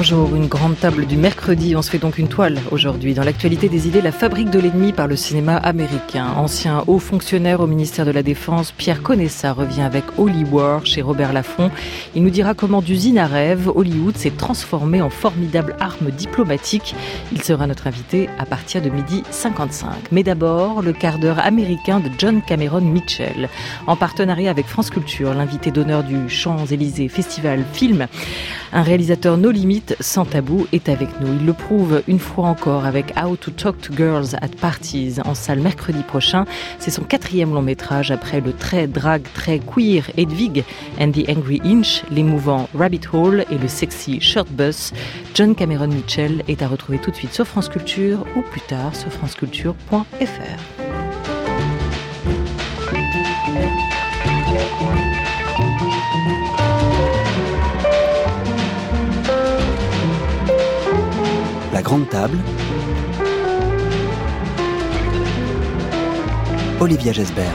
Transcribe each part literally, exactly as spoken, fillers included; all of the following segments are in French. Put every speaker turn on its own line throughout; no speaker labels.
bonjour. Une grande table du mercredi. On se fait donc une toile aujourd'hui. Dans l'actualité des idées, la fabrique de l'ennemi par le cinéma américain. Ancien haut fonctionnaire au ministère de la Défense, Pierre Conessa revient avec Holy War chez Robert Laffont. Il nous dira comment d'usine à rêve, Hollywood s'est transformé en formidable arme diplomatique. Il sera notre invité à partir de midi cinquante-cinq. Mais d'abord, le quart d'heure américain de John Cameron Mitchell. En partenariat avec France Culture, l'invité d'honneur du Champs-Élysées Festival Film, un réalisateur no limite, sans tabou, est avec nous. Il le prouve une fois encore avec How to Talk to Girls at Parties en salle mercredi prochain. C'est son quatrième long métrage après le très drag, très queer Hedwig and the Angry Inch, l'émouvant Rabbit Hole et le sexy Shirt Bus. John Cameron Mitchell est à retrouver tout de suite sur France Culture ou plus tard sur franceculture point f r.
La grande table. Olivia Gesbert.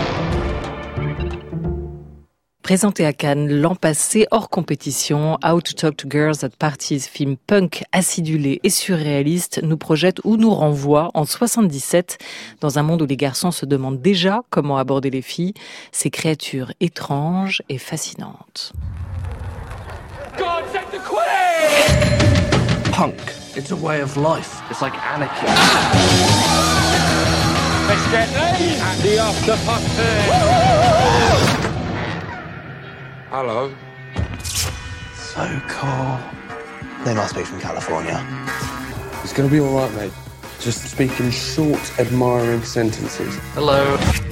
Présenté à Cannes l'an passé, hors compétition, How to Talk to Girls at Parties, film punk, acidulé et surréaliste, nous projette ou nous renvoie en soixante-dix-sept dans un monde où les garçons se demandent déjà comment aborder les filles, ces créatures étranges et fascinantes.
God save the Queen!
Punk. It's a way of life. It's like anarchy.
Let's get these at the after party. Hello.
So cool. They must be from California.
It's gonna be alright, mate. Just speak in short, admiring sentences.
Hello.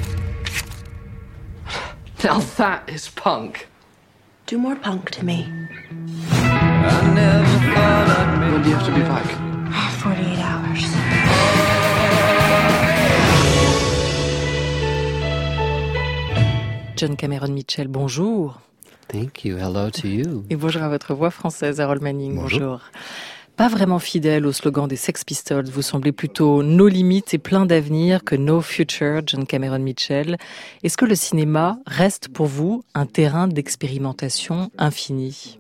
Now that is punk.
Do more punk to me.
When do you have to be back?
forty-eight hours.
John Cameron Mitchell, bonjour.
Thank you. Hello to you.
Et bonjour à votre voix française, Harold Manning.
Bonjour.
Bonjour. Pas vraiment fidèle au slogan des Sex Pistols, vous semblez plutôt no limites et plein d'avenir que no future, John Cameron Mitchell. Est-ce que le cinéma reste pour vous un terrain d'expérimentation infini?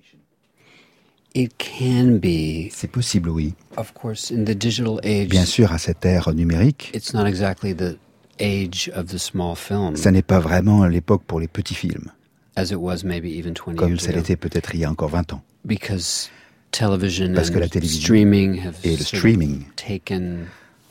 It can be.
C'est possible, oui.
Of course, in the digital age.
Bien sûr, à cette ère numérique,
It's not exactly the age of the small film.
ça n'est pas vraiment l'époque pour les petits films,
As it was maybe even twenty
comme
years
ça
ago.
l'était peut-être il y a encore vingt ans.
Because television
Parce que la
and
télévision
streaming have
et le
sort of
streaming
taken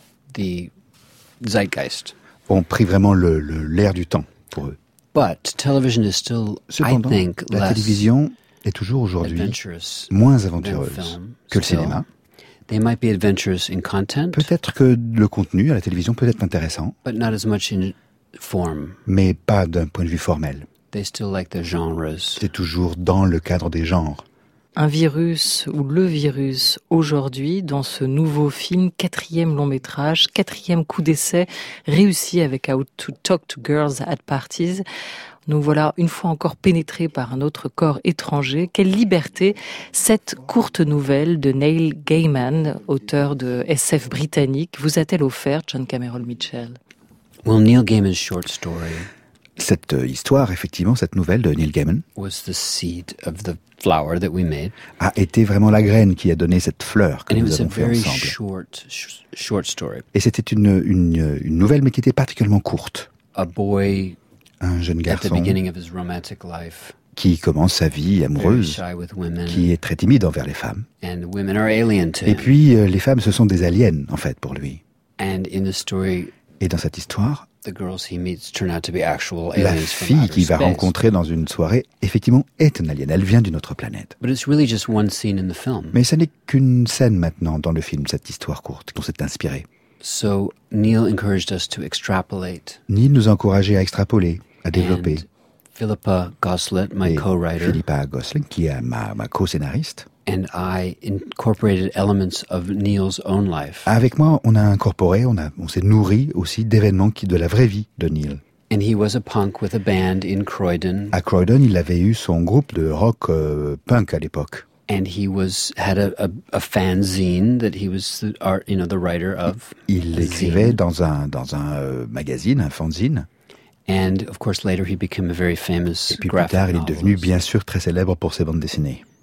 the zeitgeist.
ont pris vraiment le, le- l'air du temps pour eux.
But television is still,
Cependant,
I think,
la
less
télévision est toujours aujourd'hui
adventurous
moins
than
aventureuse
film.
que le
Still,
cinéma.
They might be adventurous in content,
Peut-être que le contenu à la télévision peut être intéressant,
but not as much in form.
mais pas d'un point de vue formel.
They still like the genres.
C'est toujours dans le cadre des genres.
Un virus ou le virus aujourd'hui dans ce nouveau film, quatrième long métrage, quatrième coup d'essai réussi avec How to Talk to Girls at Parties. Nous voilà une fois encore pénétrés par un autre corps étranger. Quelle liberté cette courte nouvelle de Neil Gaiman, auteur de S F britannique, vous a-t-elle offert, John Cameron Mitchell?
Well, Neil Gaiman's short story
Cette euh, histoire, effectivement, cette nouvelle de Neil Gaiman,
was the seed of the flower that we made.
a été vraiment la graine qui a donné cette fleur que
And it
nous
was a
avons fait
very
ensemble.
short, sh- short story.
Et c'était une, une, une nouvelle, mais qui était particulièrement courte.
A boy
Un jeune
at the
garçon
beginning of his romantic life,
qui commence sa vie
very
amoureuse,
shy with women,
qui est très timide envers les femmes.
and women are alien to
Et
him.
puis, euh, les femmes, ce sont des aliens, en fait, pour lui.
And in the story,
Et dans cette histoire,
the girls he meets turn out to be actual
la
aliens from
fille
outer
qu'il va
space.
rencontrer dans une soirée, effectivement, est un alien. Elle vient d'une autre planète.
But it's really just one scene in the film.
Mais ça n'est qu'une scène maintenant dans le film, cette histoire courte, dont c'est inspiré.
So Neil encouraged us to extrapolate.
Neil nous a encouragés à extrapoler, à développer.
And Philippa Goslet, my
Et
co-writer,
Philippa Gosling, qui est ma, ma co-scénariste.
and I incorporated elements of Neil's own life.
Avec moi, on a incorporé, on, a, on s'est nourri aussi d'événements qui, de la vraie vie de Neil.
And he was a punk with a band in Croydon.
À Croydon, il avait eu son groupe de rock euh, punk à l'époque.
And he was had a, a, a fanzine that he was the art, you know, the writer of.
Il
A
écrivait
zine.
dans un, dans un euh, magazine, un fanzine.
And of course, later he became a very famous
Et puis plus
graphic
tard, il est devenu
novelist.
bien sûr très célèbre pour ses bandes dessinées.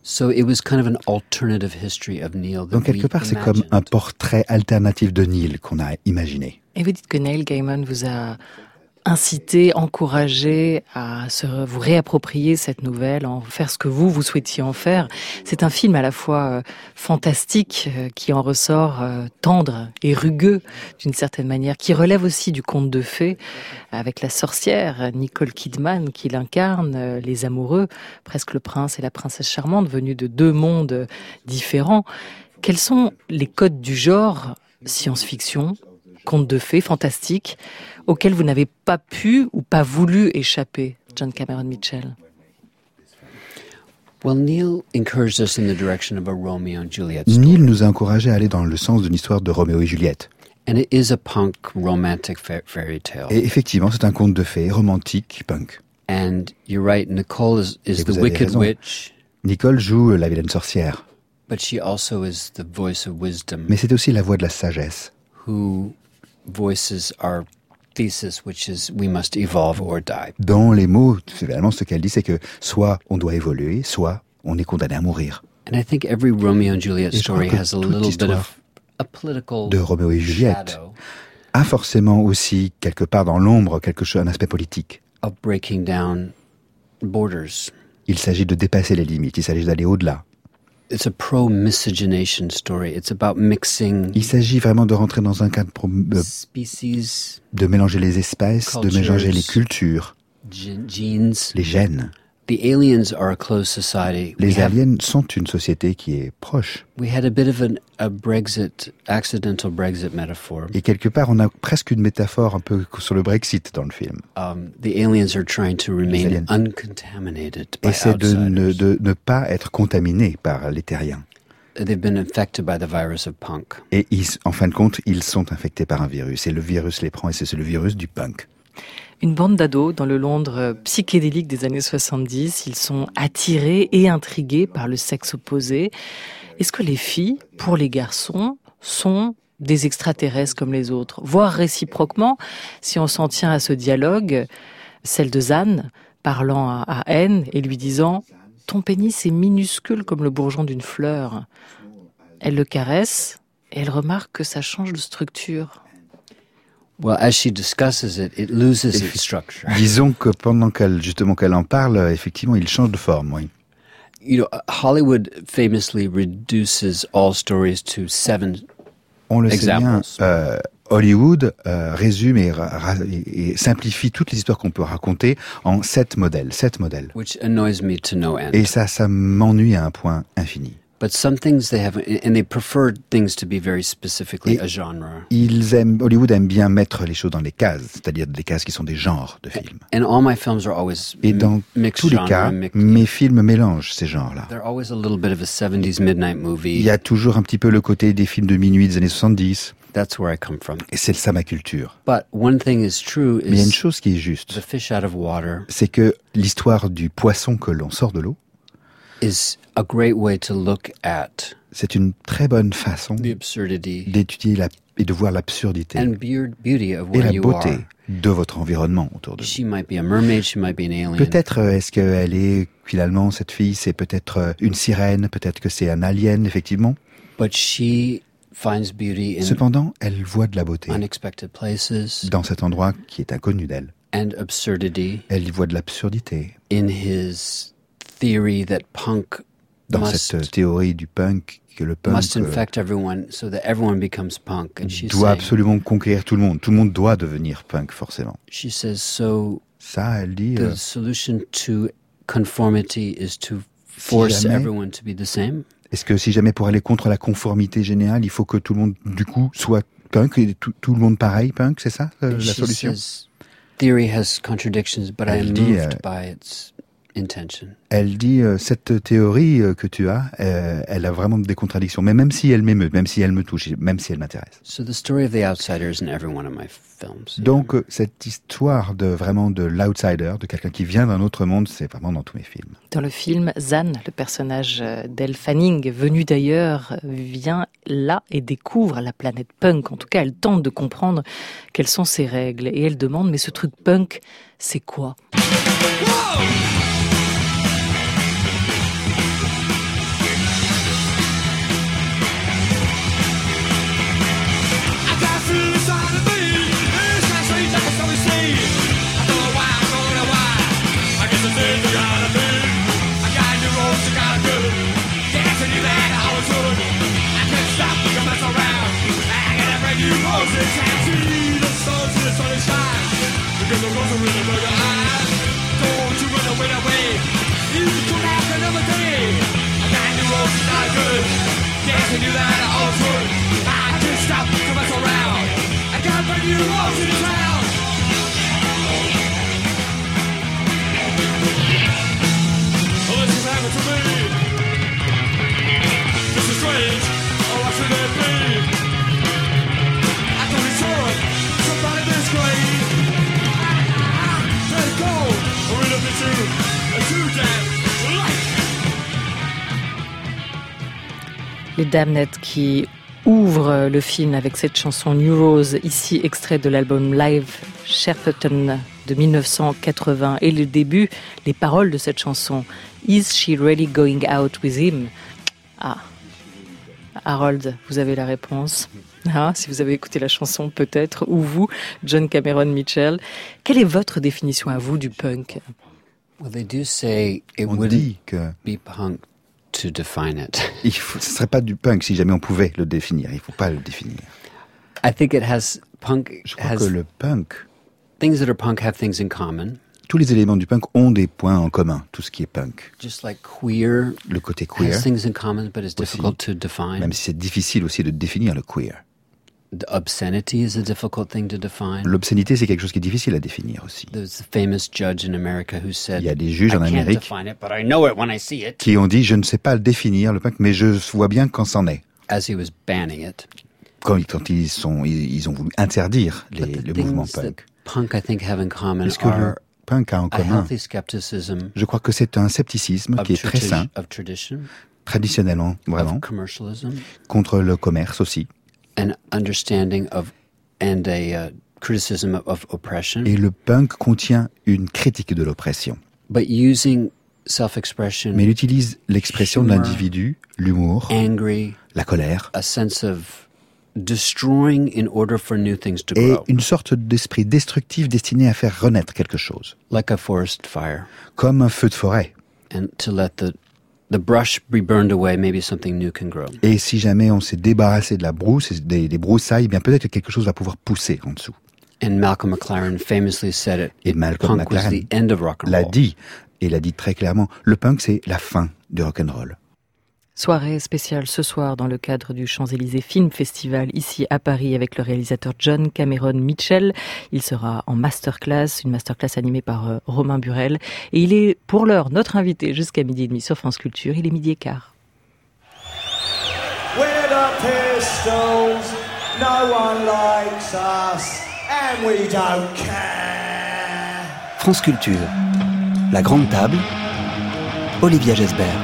So it was kind of an alternative history of Neil that
Donc quelque
we
part, c'est comme
imagined.
un portrait alternatif de Neil qu'on a imaginé.
Et vous dites que Neil Gaiman vous a incité, encouragé à se, vous réapproprier cette nouvelle, en faire ce que vous, vous souhaitiez en faire. C'est un film à la fois euh, fantastique, euh, qui en ressort euh, tendre et rugueux d'une certaine manière, qui relève aussi du conte de fées, avec la sorcière Nicole Kidman qui l'incarne, euh, les amoureux, presque le prince et la princesse charmante, venus de deux mondes différents. Quels sont les codes du genre science-fiction, conte de fées, fantastique, auquel vous n'avez pas pu ou pas voulu échapper, John Cameron Mitchell?
Well, Neil encouraged us in the direction of a Romeo and Juliet story.
Neil nous a encouragés à aller dans le sens d'une histoire de Roméo et Juliette.
And it is a punk romantic fa- fairy tale.
Et effectivement, c'est un conte de fées romantique punk.
And you're right, Nicole is, is
Et
the
vous avez
wicked
raison.
witch,
Nicole joue la vilaine sorcière,
but she also is the voice of wisdom
mais c'est aussi la voix de la sagesse
who voices our thesis, which is we must evolve or die.
dans les mots. Finalement, ce qu'elle dit, c'est que soit on doit évoluer, soit on est condamné à mourir.
And I think every Romeo and Juliet
Et je crois
story
que
has a
toute
little bit
histoire
of a political
de Roméo et Juliette
shadow
a forcément aussi, quelque part dans l'ombre, quelque chose, un aspect politique.
of breaking down borders.
Il s'agit de dépasser les limites, il s'agit d'aller au-delà.
It's a pro-miscegenation story. It's about mixing
Il s'agit vraiment de rentrer dans un cadre pro- euh,
species,
de mélanger les espèces, de mélanger les cultures,
gen- genes.
les gènes.
The aliens are a closed society.
Les
we, have,
aliens sont une société qui est proche.
we had a bit of an, a Brexit, accidental Brexit metaphor.
Et quelque part, on a presque une métaphore un peu sur le Brexit dans le film.
Um, the aliens are trying to remain
aliens.
uncontaminated by
Essaie de ne,
outsiders.
de ne pas être contaminé par les terriens.
They've been infected by the virus of punk.
Et ils, en fin de compte, ils sont infectés par un virus. Et le virus les prend, et c'est le virus du punk.
Une bande d'ados dans le Londres psychédélique des années soixante-dix. Ils sont attirés et intrigués par le sexe opposé. Est-ce que les filles, pour les garçons, sont des extraterrestres comme les autres, voire réciproquement, si on s'en tient à ce dialogue, celle de Zan parlant à, à Anne et lui disant « Ton pénis est minuscule comme le bourgeon d'une fleur ». Elle le caresse et elle remarque que ça change de structure.
Well, as she discusses it, it loses its structure.
Disons que pendant qu'elle, justement, qu'elle en parle, effectivement, il change de forme, oui.
You know, Hollywood famously reduces all stories to seven.
On le sait bien,
Examples.
euh, Hollywood euh, résume et, ra- ra- et- et simplifie toutes les histoires qu'on peut raconter en sept modèles, sept modèles.
Which annoys me to no end.
Et ça, ça m'ennuie à un point infini.
But some things they have, and they prefer things to be very specifically
Et-
a genre.
Ils aiment, Hollywood aime bien mettre les choses dans les cases, c'est-à-dire des cases qui sont des genres de films.
And all my films are always
Et
m-
dans
mixed
tous les
genre.
cas,
mixed,
mes films mélangent ces genres-là.
they're always a little bit of a seventies midnight movie.
Il y a toujours un petit peu le côté des films de minuit des années soixante-dix,
That's where I come from.
et c'est ça ma culture.
But one thing is true
Mais il y a une
is
chose qui est
the
juste,
fish out of water
c'est que l'histoire du poisson que l'on sort de l'eau,
is a great way to look at
c'est une très bonne façon
the absurdity
d'étudier la, et de voir l'absurdité
and beau- beauty of
et
where
la
you
beauté
are.
de votre environnement autour de vous.
She might be a mermaid, she might be an alien.
Peut-être euh, est-ce qu'elle est, finalement, cette fille, c'est peut-être euh, une sirène, peut-être que c'est un alien, effectivement.
But she finds beauty in
Cependant, elle voit de la beauté
unexpected places
dans cet endroit qui est inconnu d'elle.
and absurdity
Elle y voit de l'absurdité
in his theory that punk
dans
must,
cette théorie du punk, que le punk
must
euh,
infect everyone so that everyone becomes punk. And she's
doit
saying,
absolument conquérir tout le monde. Tout le monde doit devenir punk, forcément.
she says, so
Ça, elle dit,
the
euh,
solution to conformity is to force
jamais-
everyone to be the same?
est-ce que si jamais pour aller contre la conformité générale, il faut que tout le monde, du coup, soit punk, et tout, tout le monde pareil, punk, c'est ça, euh,
And
la
she
solution?
says, theory has contradictions, but I
Elle
am
dit,
moved
euh,
by its intention.
Elle dit, euh, cette théorie euh, que tu as, euh, elle a vraiment des contradictions. Mais même si elle m'émeut, même si elle me touche, même si elle m'intéresse.
So the story of the outsider is in every one of my films.
Donc, euh, cette histoire de vraiment de l'outsider, de quelqu'un qui vient d'un autre monde, c'est vraiment dans tous mes films.
Dans le film, Zan, le personnage d'Elle Fanning, venu d'ailleurs, vient là et découvre la planète punk. En tout cas, elle tente de comprendre quelles sont ses règles. Et elle demande, mais ce truc punk, c'est quoi ? Les Damned qui ouvrent le film avec cette chanson New Rose, ici extrait de l'album Live Shepperton de dix-neuf cent quatre-vingts. Et le début, les paroles de cette chanson. Is she really going out with him? Ah, Harold, vous avez la réponse. Ah, si vous avez écouté la chanson peut-être, ou vous, John Cameron Mitchell. Quelle est votre définition à vous du punk?
Well, they do say it
On
wouldn't
dit que
be punk to define it.
il faut, ce serait pas du punk si jamais on pouvait le définir. Il faut pas le définir.
I think it has punk
Je crois
has
que le punk,
things that are punk have things in common.
tous les éléments du punk ont des points en commun. Tout ce qui est punk,
Just like queer
le côté queer,
has things in common, but it's
aussi,
difficult to define.
même si c'est difficile aussi de définir le queer.
The obscenity is a difficult thing to define.
L'obscénité, c'est quelque chose qui est difficile à définir aussi.
There's a famous judge in America who said,
Il y a des juges
I
en
can't
Amérique
define it, but I know it when I see it,
qui ont dit, je ne sais pas le définir, le punk, mais je vois bien quand c'en est.
as he was banning it.
Quand, quand ils, sont, ils, ils ont voulu interdire les,
But the
le mouvement
things
punk.
that punk, I think, have in common
Est-ce que le
are
punk a en
a
commun?
healthy skepticism
Je crois que c'est un scepticisme
of,
qui est très
tradi-
sain,
of tradition,
traditionnellement, vraiment,
of commercialism,
contre le commerce aussi.
an understanding of and a uh, criticism of, of oppression,
Et le punk contient une critique de l'oppression.
but using self-expression,
Mais il utilise l'expression de
Humor.
l'individu, l'humour,
angry,
la colère,
a sense of destroying in order for new things to
et
grow,
une sorte d'esprit destructif destiné à faire renaître quelque chose,
like a forest fire,
comme un feu de forêt.
and to let the the brush be burned away, maybe something new can grow.
Et si jamais on s'est débarrassé de la brousse, et des, des broussailles, eh bien peut-être que quelque chose va pouvoir pousser en dessous.
And Malcolm McLaren famously said it.
Et Malcolm
Punk was
McLaren
the end of rock and
l'a
roll.
dit, et l'a dit très clairement, le punk c'est la fin du rock'n'roll.
Soirée spéciale ce soir dans le cadre du Champs-Élysées Film Festival ici à Paris avec le réalisateur John Cameron Mitchell. Il sera en masterclass, une masterclass animée par euh, Romain Burel. Et il est pour l'heure notre invité jusqu'à midi et demi sur France Culture. Il est midi et quart.
We're the Pistols, no one likes us, and we don't care.
France Culture, la grande table, Olivia Gesbert.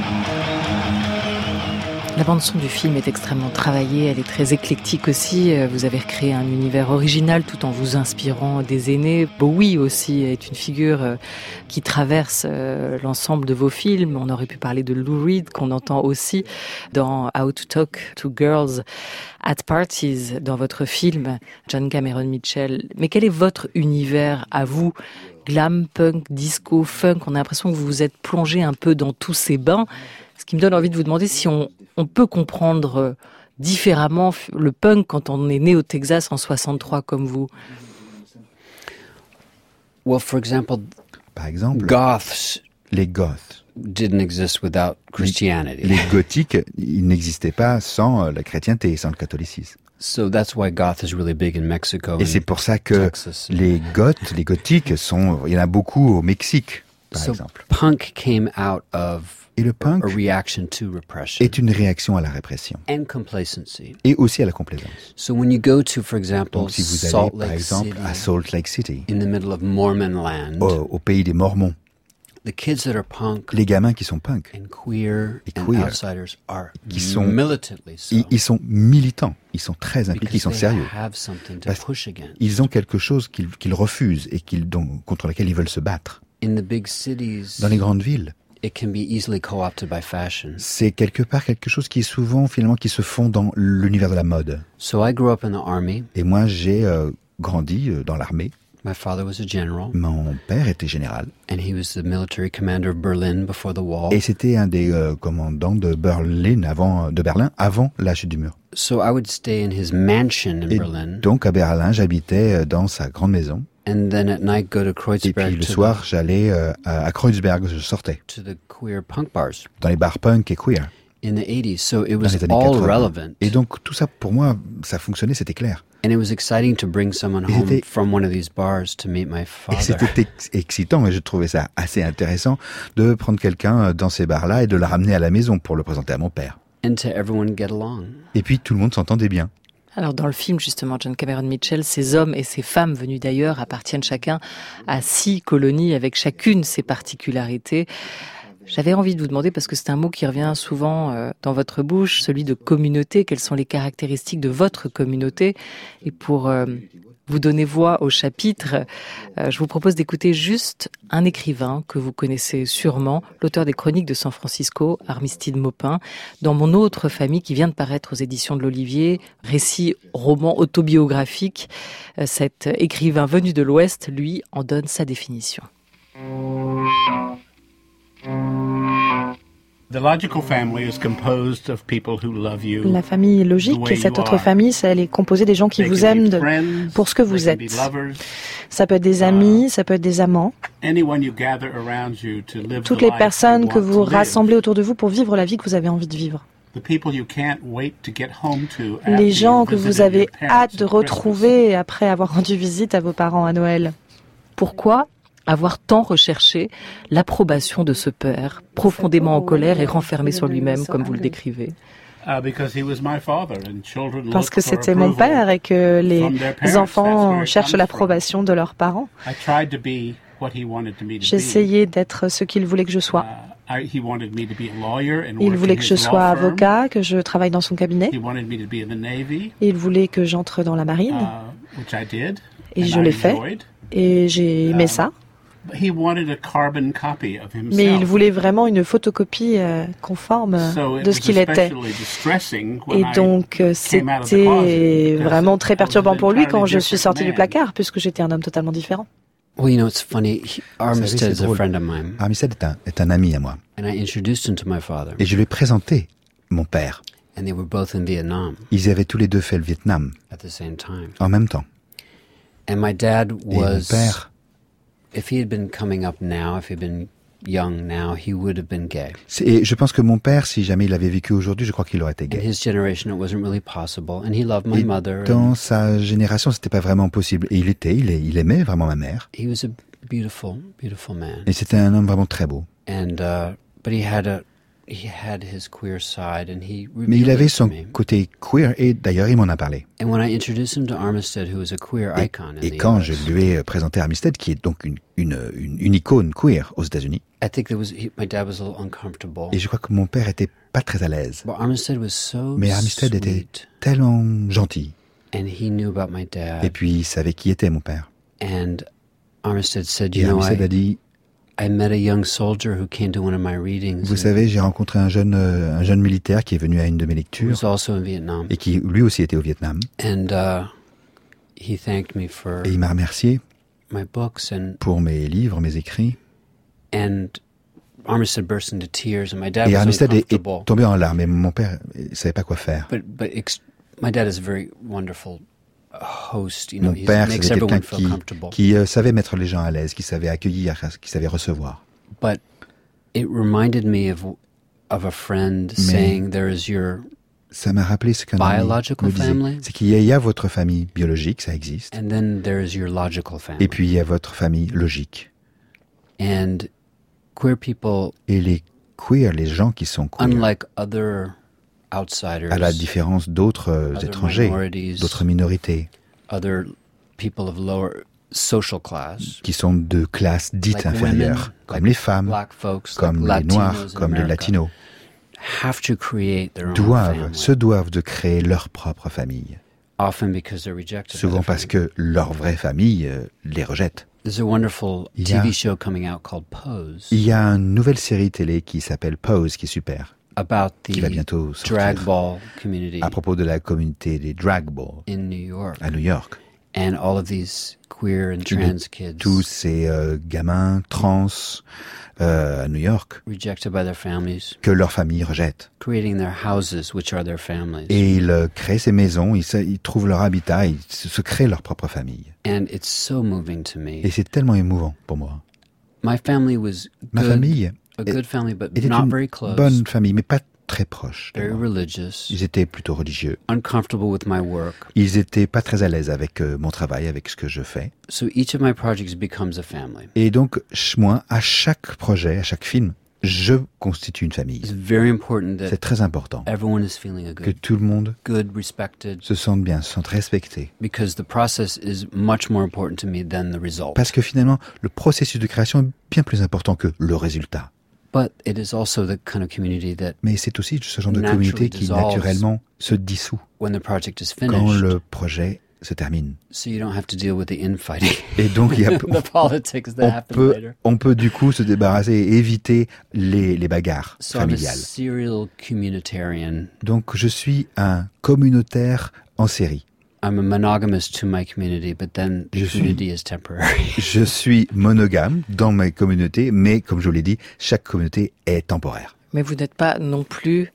La bande-son du film est extrêmement travaillée, elle est très éclectique aussi. Vous avez recréé un univers original tout en vous inspirant des aînés. Bowie aussi est une figure qui traverse l'ensemble de vos films. On aurait pu parler de Lou Reed, qu'on entend aussi dans How to Talk to Girls at Parties, dans votre film, John Cameron Mitchell. Mais quel est votre univers à vous ? Glam, punk, disco, funk, on a l'impression que vous vous êtes plongé un peu dans tous ces bains. Ce qui me donne envie de vous demander si on, on peut comprendre différemment le punk quand on est né au Texas en soixante-trois comme vous.
Well, for example,
Par exemple,
Goths
les goths.
didn't exist without Christianity.
Les gothiques, ils n'existaient pas sans la chrétienté, sans le catholicisme.
So that's why goth is really big in Mexico.
Et c'est pour ça que
Texas.
les goths, les gothiques sont, il y en a beaucoup au Mexique, par
So
exemple.
punk came out of
Et le punk
a reaction to repression
est une réaction à la répression
and complacency.
et aussi à la complaisance.
So when you go to, for example,
Donc si vous allez,
Salt
par
Lake
exemple,
City,
à Salt Lake City,
in the middle of Mormon land,
au, au pays des Mormons,
the kids that are punk
les gamins qui sont punk,
and queer
Et
and
queer,
outsiders are
qui sont-
militantly so.
ils, ils sont militants, ils sont très impliqués, ils sont
because they
sérieux.
have something to
Parce
push against.
Ils ont quelque chose qu'ils qu'ils refusent et qu'ils, dont, contre lequel ils veulent se battre.
In the big cities,
Dans les grandes villes,
it can be easily co-opted by fashion.
c'est quelque part quelque chose qui est souvent, finalement, qui se fond dans l'univers de la mode.
So I grew up in the army,
Et moi, j'ai euh, grandi euh, dans l'armée,
My father was a general.
Mon père était général.
And he was the military commander of Berlin before the wall.
Et c'était un des euh, commandants de Berlin avant de Berlin avant la chute du mur.
So I would stay in his mansion in
Et
Berlin.
Donc à Berlin, j'habitais dans sa grande maison.
And then at night go to Kreuzberg.
Et puis le soir, j'allais euh, à Kreuzberg, je sortais.
To the queer punk bars.
Dans les bars punk et queer.
In the eighties, so it
Dans
was
les années
all
quatre-vingts.
relevant.
Et donc tout ça pour moi, ça fonctionnait, c'était clair.
And it was exciting to bring someone
Et
home
c'était-
from one of these bars to meet my
Et
father.
c'était ex- excitant et je trouvais ça assez intéressant de prendre quelqu'un dans ces bars-là et de le ramener à la maison pour le présenter à mon père.
And to everyone get along.
Et puis tout le monde s'entendait bien.
Alors dans le film, justement, John Cameron Mitchell, ces hommes et ces femmes venus d'ailleurs appartiennent chacun à six colonies avec chacune ses particularités. J'avais envie de vous demander, parce que c'est un mot qui revient souvent euh, dans votre bouche, celui de communauté, quelles sont les caractéristiques de votre communauté? Et pour euh, vous donner voix au chapitre, euh, je vous propose d'écouter juste un écrivain que vous connaissez sûrement, l'auteur des Chroniques de San Francisco, Armistead Maupin, dans Mon autre famille, qui vient de paraître aux éditions de l'Olivier, récit, roman autobiographique. Euh, cet écrivain venu de l'Ouest, lui, en donne sa définition.
La
famille logique, cette autre famille, ça, elle est composée des gens qui vous aiment de, pour ce que vous êtes. Ça peut être des amis, ça peut être des amants. Toutes les personnes que vous rassemblez autour de vous pour vivre la vie que vous avez envie de vivre. Les gens que vous avez hâte de retrouver après avoir rendu visite à vos parents à Noël.
Pourquoi avoir tant recherché l'approbation de ce père, profondément en colère et renfermé sur lui-même, comme vous le décrivez?
Parce que c'était mon père et que les enfants cherchent l'approbation de leurs parents. J'essayais d'être ce qu'il voulait que je sois. Il voulait que je sois avocat, que je travaille dans son cabinet. Il voulait que j'entre dans la marine. Et je l'ai fait. Et j'ai aimé ça. Mais il voulait vraiment une photocopie euh, conforme de ce qu'il était. Et donc euh, c'était vraiment très perturbant pour lui quand je suis sortie du placard, puisque j'étais un homme totalement différent.
Well, you know, it's funny. He, Armistead is a friend of mine.
Armistead est un, est un ami à moi.
And I introduced him to my father.
Et je lui ai présenté mon père.
And they were both in Vietnam.
Ils avaient tous les deux fait le Vietnam.
At the same time.
En même temps.
And my dad was.
Et mon père.
If he had been coming up now, if he had been young now, he would have been gay.
Et je pense que mon père, si jamais il avait vécu aujourd'hui, je crois qu'il aurait été gay.
In his generation, it wasn't really possible, and he loved my
Et
mother.
Dans sa génération, c'était pas vraiment possible. Et il était, il, il aimait vraiment ma mère.
He was a beautiful, beautiful man.
Et c'était un homme vraiment très beau.
And uh, but he had a he had his queer side, and he
Mais il avait son
me.
côté queer, et d'ailleurs il m'en a parlé.
And when I introduced him to Armistead, who was a queer
Et,
icon in
et
the
quand
U S,
je lui ai présenté Armistead, qui est donc une, une, une, une icône queer aux États-Unis,
I think there was he, my dad was a little uncomfortable.
et je crois que mon père était pas très à l'aise.
But Armistead was so
Mais Armistead était
sweet,
tellement gentil.
and he knew about my dad.
Et puis il savait qui était mon père.
And Armistead said,
Et
you know,
Armistead
I,
a dit,
I met a young soldier who came to one of my readings.
vous
and
savez, j'ai rencontré un jeune, euh, un jeune militaire qui est venu à une de mes
he
lectures,
was also in Vietnam.
et qui lui aussi était au Vietnam.
And uh, he thanked me for
Et il m'a remercié
my books, and
pour mes livres, mes écrits.
and Armistead burst into tears, and my dad
Et
was
Armistead est, est
uncomfortable.
tombé en larmes, et mon père ne savait pas quoi faire.
But but ex- my dad is a very wonderful host. You know,
Mon
he
père,
makes
c'était quelqu'un
everyone feel
qui,
comfortable.
qui euh, savait mettre les gens à l'aise, qui savait accueillir, qui savait recevoir.
But it reminded me of of a friend
Mais
saying, "There is your
ça m'a rappelé ce qu'un ami
biological
me disait.
family.
C'est qu'il y, a, il y a votre famille biologique, ça existe.
And then there is your logical family."
Et puis il y a votre famille logique.
And queer people,
Et les queer, les gens qui sont queer,
unlike other outsiders,
à la différence d'autres euh,
other
étrangers,
minorities,
d'autres minorités,
other people of lower social class,
qui sont de classes dites
like
inférieures,
women,
comme
like
les femmes,
black folks,
comme
like
les noirs,
Latinos in
comme les
America,
latinos,
have to create their own
doivent,
family,
se doivent de créer leur propre famille.
often because they're rejected by
Souvent
their
parce
family.
que leur vraie famille euh, les rejette.
There's a wonderful
Il y a-
T V show coming out called Pose
Il y a une nouvelle série télé qui s'appelle Pose, qui est super,
about
qui va
the
bientôt sortir,
drag ball community
à propos de la communauté des drag balls
in New York,
à New York.
and all of these queer and trans kids.
Tous ces euh, gamins trans euh, à New York.
Rejected by their families.
Que leurs familles rejettent.
Creating their houses, which are their families.
Et ils euh, créent ces maisons, ils, ils trouvent leur habitat, ils se, se créent leur propre famille.
And it's so moving to me.
Et c'est tellement émouvant pour moi.
My family was good,
Ma famille
a good family, but
était
not
une
very close.
bonne famille, mais pas très proche.
Very religious.
Ils étaient plutôt religieux.
Uncomfortable with my work.
Ils étaient pas très à l'aise avec euh, mon travail, avec ce que je fais.
So each of my projects becomes a family.
Et donc, moi, à chaque projet, à chaque film, je constitue une famille.
It's very important that
C'est très important
everyone is feeling a good,
que tout le monde
good, respected,
se sente bien, se sente respecté.
Because the process is much more important to me than the result.
Parce que finalement, le processus de création est bien plus important que le résultat.
But it is also the kind of community that
Mais c'est aussi ce genre de communauté qui naturellement se dissout
when the project is finished.
Quand le projet se termine.
So you don't have to deal with the infighting.
Et donc il y a
the politics that
on
happen
peut
later.
on peut du coup se débarrasser et éviter les les bagarres
so
familiales.
I'm a serial communitarian.
Donc je suis un communautaire en série.
I'm a monogamous to my community, but then the
je
community
suis,
is temporary.
Je suis monogame dans ma communauté, mais comme je vous l'ai dit, chaque communauté est temporaire.
Mais vous n'êtes pas non plus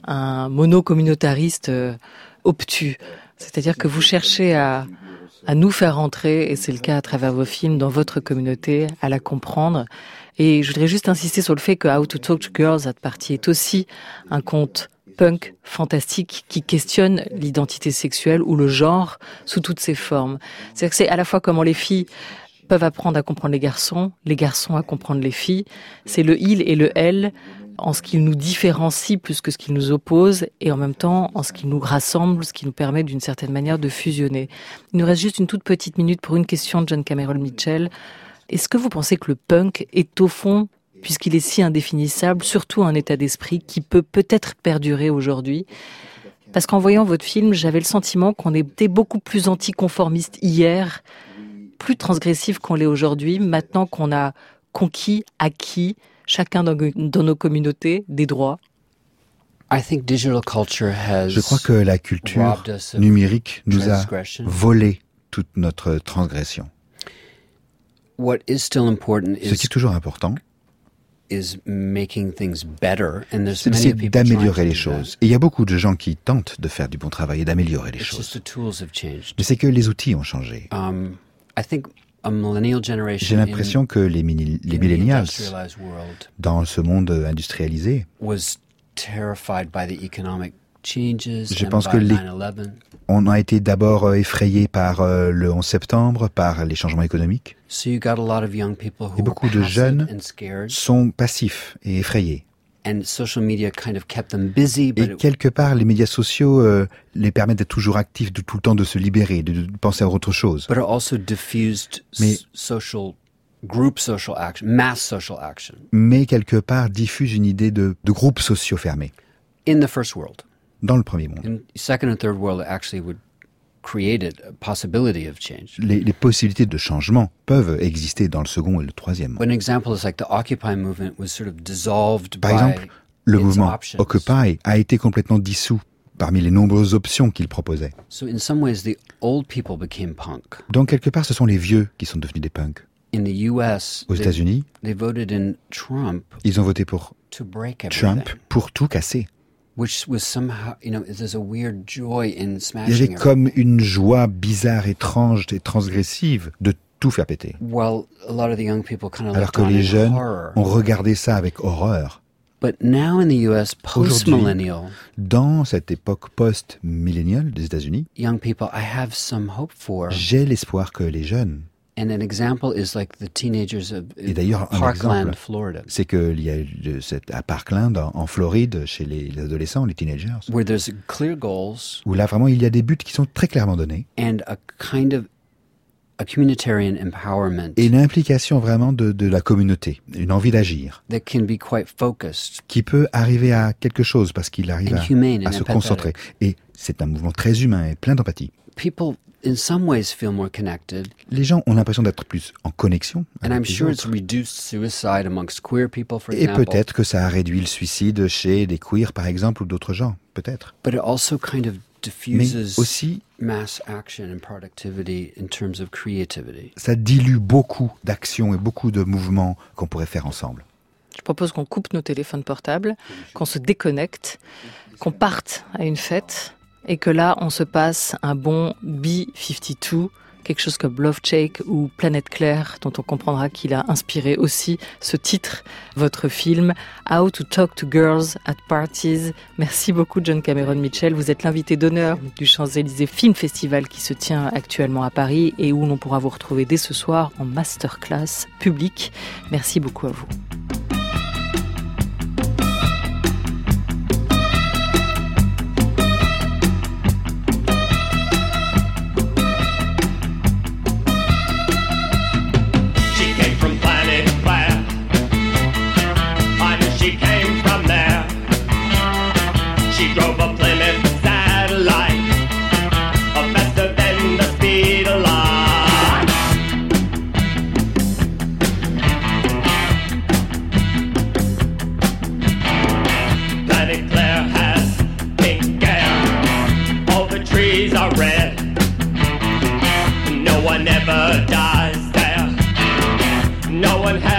un monocommunautariste euh, obtus. C'est-à-dire que vous cherchez à, à nous faire entrer, et c'est le cas à travers vos films, dans votre communauté, à la comprendre. Et je voudrais juste insister sur le fait que How to Talk to Girls, cette partie, est aussi un conte punk fantastique qui questionne l'identité sexuelle ou le genre sous toutes ses formes. C'est-à-dire que c'est à la fois comment les filles peuvent apprendre à comprendre les garçons, les garçons à comprendre les filles. C'est le il et le elle en ce qu'ils nous différencient plus que ce qu'ils nous opposent et en même temps en ce qu'ils nous rassemblent, ce qui nous permet d'une certaine manière de fusionner. Il nous reste juste une toute petite minute pour une question de John Cameron Mitchell. Est-ce que vous pensez que le punk est au fond, puisqu'il est si indéfinissable, surtout un état d'esprit qui peut peut-être perdurer aujourd'hui? Parce qu'en voyant votre film, j'avais le sentiment qu'on était beaucoup plus anticonformiste hier, plus transgressif qu'on l'est aujourd'hui, maintenant qu'on a conquis, acquis, chacun dans, dans nos communautés, des droits.
I think digital culture has
Je crois que la culture numérique nous a volé toute notre transgression.
What is still important
Ce qui est toujours important,
is making things better, and there's
c'est
many
d'essayer
people
d'améliorer
trying
les
to do that.
choses. Et il y a beaucoup de gens qui tentent de faire du bon travail et d'améliorer les
It's just
choses.
the tools have changed.
Mais c'est que les outils ont changé.
Um, I think a millennial generation
J'ai l'impression que les, mini- les
in the
millennials,
industrialized world
dans ce monde industrialisé,
was terrified by the economic changes
Je
and
pense
by
que les-
nine eleven.
on a été d'abord euh, effrayés par euh, le onze septembre, par les changements économiques,
So you got a lot of young people who
et
were
beaucoup de
passive
jeunes
and scared,
sont passifs et effrayés.
and social media kind of kept them busy, but
Et
it,
quelque part, les médias sociaux euh, les permettent d'être toujours actifs, de tout le temps de se libérer, de, de penser à autre chose.
but it also diffused
Mais-
s- social group social action, mass social action
Mais quelque part diffuse une idée de, de groupes sociaux fermés
in the first world.
dans le premier monde.
In second and third world, it actually would created a possibility of change.
Les, les possibilités de changement peuvent exister dans le second et le troisième monde.
One example is like the Occupy movement was sort of dissolved
Par
by
exemple, le
its
mouvement
options.
Occupy a été complètement dissous parmi les nombreuses options qu'il proposait.
So in some ways, the old people became punk.
Donc quelque part, ce sont les vieux qui sont devenus des punks.
In the U S,
Aux
they,
États-Unis,
they voted in Trump
ils ont voté pour
to break everything.
Trump pour tout casser.
Which was somehow, you know, there's a weird joy in
Il y
smashing
avait
everything.
comme une joie bizarre, étrange et transgressive de tout faire péter.
While a lot of the young people kind of
Alors
looked
que
on
les
in
jeunes
horror.
ont regardé ça avec horreur.
But now in the U S, post-millennial,
Dans cette époque post-milléniale des États-Unis,
young people, I have some hope for.
j'ai l'espoir que les jeunes,
And an example is like the teenagers of
et d'ailleurs un
Parkland,
exemple,
Florida,
c'est qu'il y a eu cette- à Parkland, en, en Floride, chez les, les adolescents, les teenagers,
where there's clear goals
où là vraiment il y a des buts qui sont très clairement donnés
and a kind of a communitarian empowerment
et une implication vraiment de, de la communauté, une envie d'agir,
that can be quite focused
qui peut arriver à quelque chose parce qu'il arrive
and
à,
humane
à
and
se
empathetic.
concentrer. Et c'est un mouvement très humain et plein d'empathie.
People, in some ways, feel more connected,
Les gens ont l'impression d'être plus en connexion
and I'm
avec les
sure it's
autres.
reduced suicide amongst queer people, for
Et
example.
peut-être que ça a réduit le suicide chez des queers, par exemple, ou d'autres gens, peut-être.
But it also kind of
mais aussi
mass action and productivity in terms of creativity.
Ça dilue beaucoup d'actions et beaucoup de mouvements qu'on pourrait faire ensemble.
Je propose qu'on coupe nos téléphones portables, qu'on se déconnecte, qu'on parte à une fête et que là, on se passe un bon B cinquante-deux, quelque chose comme Love Shake ou Planète Claire, dont on comprendra qu'il a inspiré aussi ce titre, votre film How to Talk to Girls at Parties. Merci beaucoup John Cameron Mitchell. Vous êtes l'invité d'honneur du Champs-Élysées Film Festival qui se tient actuellement à Paris et où l'on pourra vous retrouver dès ce soir en masterclass publique. Merci beaucoup à vous.
Never dies there. No one has